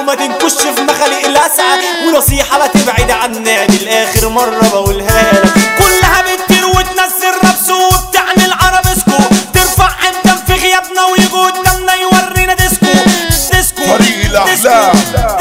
وما تنكش في مخالق الاسعى، ونصيحة لا تبعد عنا دي الاخر مرة بقولها لك. كلها بتطير وتنزل ربسه وبتعمل عربسكو، ترفع عمدان في غيابنا ويجي قدامنا يورينا ديسكو طريق الاحلام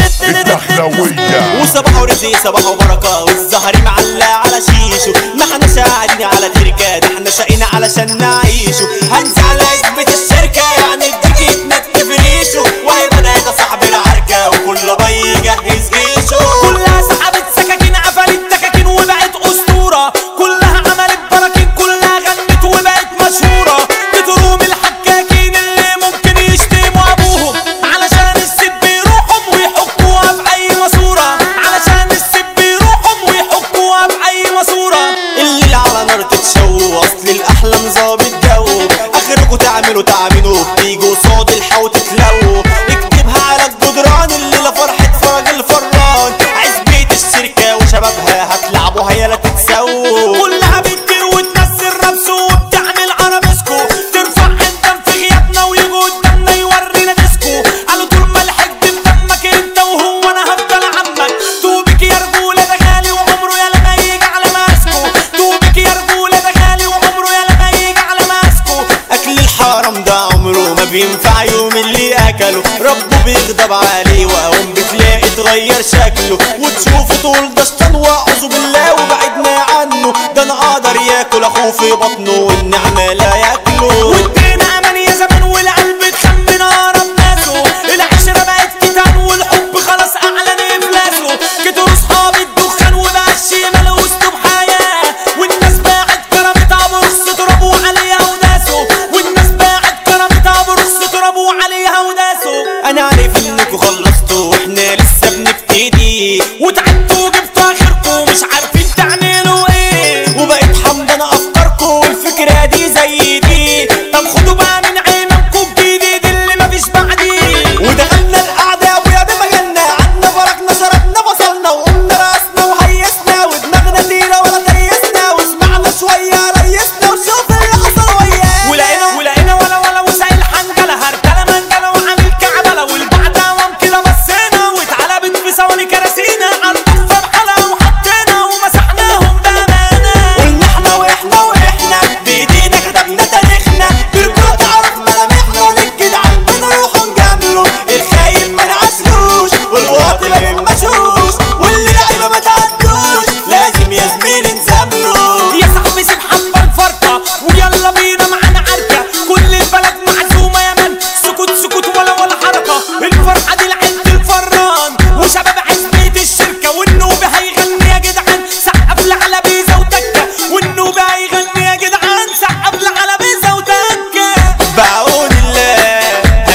الدخلوية، وصباحه رزق صباحه بركة والزهر معلق على شيشه، ما احناش قاعدين على تركة ده احنا شقينا علشان نعيشه. هنسى على عزبة الشركة يعني الديك يتنك في ريشه، وهي بنات صاحب العركة وكل باي يجهز جيشه. كلها سحبت سكاكين قفلت دكاكين وبقت اسطورة، كلها عملت براكين كلها غنت وبقت مشهورة. بتروم الحكاكين اللي ممكن يشتموا ابوهم علشان الست بيروحهم ويحكوها في اي ماسورة، علشان الست بيروحهم ويحكوها في اي ماسورة. الليل على نار تتشوه اصل الاحلام ظابط جو، اخركوا تعملوا تعملوا بتيجوا صاد الحو تتلووا. اكتبها على الجدران الليلة فرحة فرج الفران، عزبة الشركة وشبابها هتلعبوا هيلا تتسووا. كلها بتطير وتنزل ربسه وبتعمل عربسكو، ترفع عمدان في غيابنا ويجي قدامنا يورينا ديسكو. قالوا طول ما الحج بدمك انت وهو انا هفضل عمك، توبك يا رجولة ده غالي وعمره يا لما يجي على ماسكو، توبك يا رجولة ده غالي وعمره يا لما يجي على ماسكو. اكل الحرام ده عمره ما بينفع يوم اللي اكله، ربه بيغضب عليه واقوم بتلاقي اتغير شكله، وتشوفه تقول ده شيطان واعوذ بالله وبعدنا عنه، ده انا اقدر ياكل اخوه في بطنه والنعمة لا ياكله. وادينا امان يا زمان والقلب اتخمن اقرب ناسه، العشرة بقت كتان والحب خلاص اعلن افلاسه. كتروا صحاب الدخان وبقى الشيمة له اسلوب حياة، والناس باعت كرامتها برخص ترابوا عليها وداسه، والناس باعت كرامتها برخص ترابوا عليها وداسه. انا عارف انكوا خلصتوا واحنا لسه بنبتدي، وتعبتوا وجبتوا اخركم مش عارفين تعملوا ايه، وبقيت حمضانة افكاركم والفكرة دي زي دي. طب خدوا بقى من عينكم الجديد اللي مفيش بعديه، ودخلنا القعدة يا ابويا بمجالنا، عنا فرقنا شربنا بصلنا وقمنا راسنا وهيسنا، ودماغنا تيرة ولا تيسنا، وسمعنا شوية ريسنا وشوف اللي حصل وياه. ولقينا ولا وسائل حنجلة هرجلة منجلة وعامل كعبلة، والبعد عوام كده مسينا واتعلبت في ثواني كراسينا، عالضفة بحلقة وحطينا ومسحناهم بأمانة. قلنا احنا واحنا بايدينا كتبنا تاريخنا، برجولة تعرف ملامحنا وللجدعان بنروح ونجامله، الخاين ما نعسلوش والواطي ما بنمشوش، واللي لعيبة ما تعدوش لازم يا زميلي نزامله. يا صاحبي سيب حبة الفرقة ويلا بينا معانا عركة، كل البلد معزومة يا من سكوت ولا حركة. الفرحة دي لعند الفران وشباب عزبة الشركة، والنوبة هيغني يا جدعان سقف لعلى بيزا وتكة، والنوبة هيغني يا جدعان سقف لعلى بيزا وتكة. بعون الله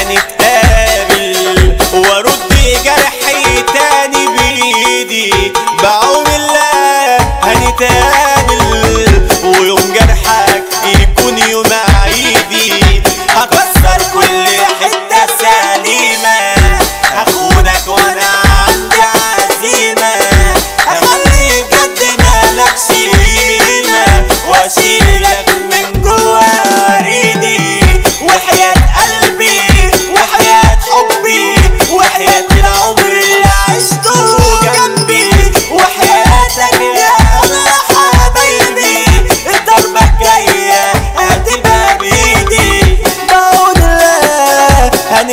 هنتقابل وارد جرحي تاني بايدي، بعون الله هنتقابل ويوم جرحك يكون يوم عيدي. هكسر كل حتة سليمة، هخونك وانا عندي عزيمة، هخلي بجد مالكش قيمة، واشيلك من جوا وريدي، وحياة قلبي وحياة حبي وحياة العمر اللي عشته جنبي، وحياتك يا أغلى حبايبي، الضربة الجاية هتبقى بإيدي. بعون الله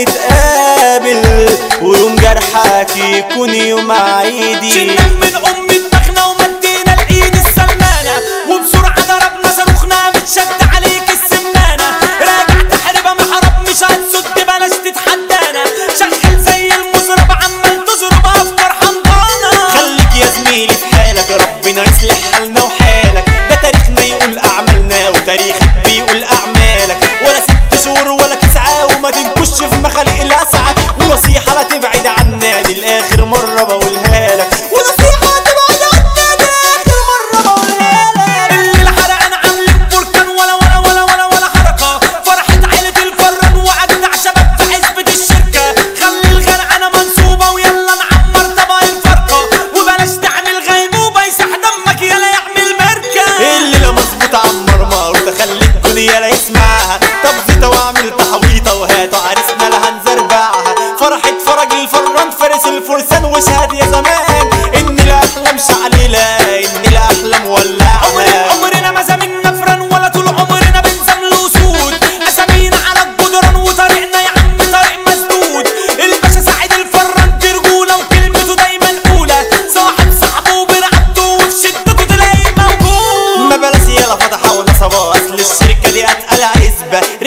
هنتقابل ويوم جرحك يكون يوم عيدي. شلناك من أم دماغنا ومدينا الإيد السمانة، وبسرعة ضربنا صاروخنا متشد عليك السمانة، راجع تحارب محرب مش هتسد بلاش تتحدانا، شغال زي المزرب عمال تزرب أفكار حمضانة. خليك يا زميلي في حالك ربنا يصلح حالنا وحالك، ده تاريخنا يقول أعمالنا وتاريخك بيقول أعمالك، ولا 6 شهور ولا 9 وما تنكش في مخالق الأسعى، ونصيحة لا تبعد عنا دي الآخر مرة بقولها لك، ونصيحة لا تبعد عنا دي الآخر مرة بقولها لك. اللي حرقنا عاملين بركان ولا حركة، فرحة عيلة الفران وأجدع شباب في عزبة الشركة، خلي الغرقانة منصوبة ويلا نعمر طبق الفرقة، وبلاش تعمل غيبوبة يسح دمك يلا يعمل مركة. الليلة مظبوطة عالمرمى وتخلي الدنيا لا يسمعها، طب زيطة واعمل تحويطة وهاتوا عريسنا لا هنزربعها، فرحة فرج الفران فارس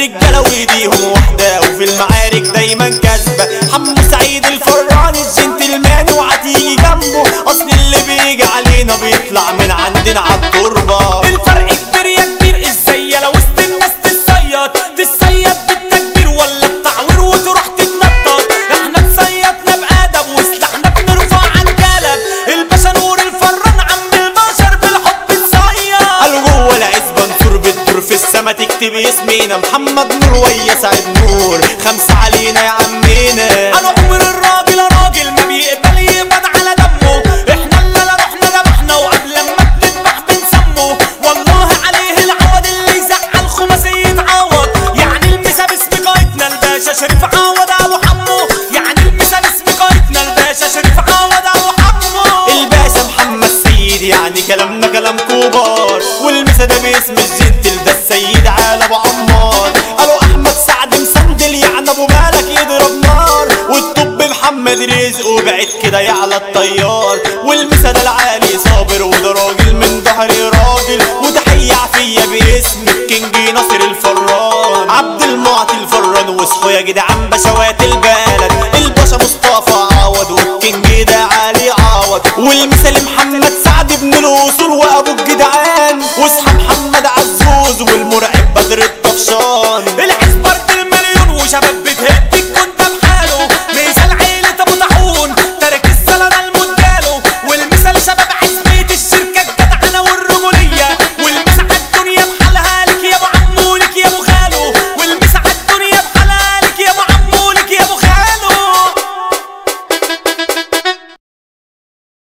رجاله وايديهم واحده وفي المعارك دايما كسبه. حمو سعيد الفراني الجنتلمان وهتيجي جنبه، اصل اللي بيجي علينا بيطلع من عندنا عالتربه. الفرق كبير يا كبير، ازاي لو وسط الناس تتصيد بالتكبير ولا بتعوير وتروح تتنطط؟ احنا تصيدنا بادب وسلاحنا بنرفع عالجلب. الباشا نور الفران عم البشر بالحب اتصيد. قالوا جوه العزبه نصور بالدور في السما تكتب اسمينا محمد نور ويا سعيد نور، 5 علينا يا عمينا. قالوا عمر الراجل راجل ما بيقبل يقبض على دمه، احنا اللي رحنا ذبحنا وقبل ما بنذبح بنسمه. والله عليه العوض اللي يزعل خماسي يتعوض، يعني المسا باسم قايدنا الباشا شريف عوض ابو حمو، يعني المسا باسم قايدنا الباشا شريف عوض ابو حمو. الباشا محمد سيد يعني كلامنا كلام كبار، والمسا ده باسم الجنتل ده السيد على ابو عمار. قالوا احمد سعد مسندل يعني ابو مالك يضرب نار، والطب محمد رزق وبعد كده يعلى الطيار. والمسا ده العالي صابر وده راجل من ظهري راجل، وتحية عافية باسم الكينج ناصر الفران. عبد المعطي الفران وصحوا يا جدعان بشوات البلد، الباشا مصطفى عوض والكينج ده علي عوض. والمثال محمد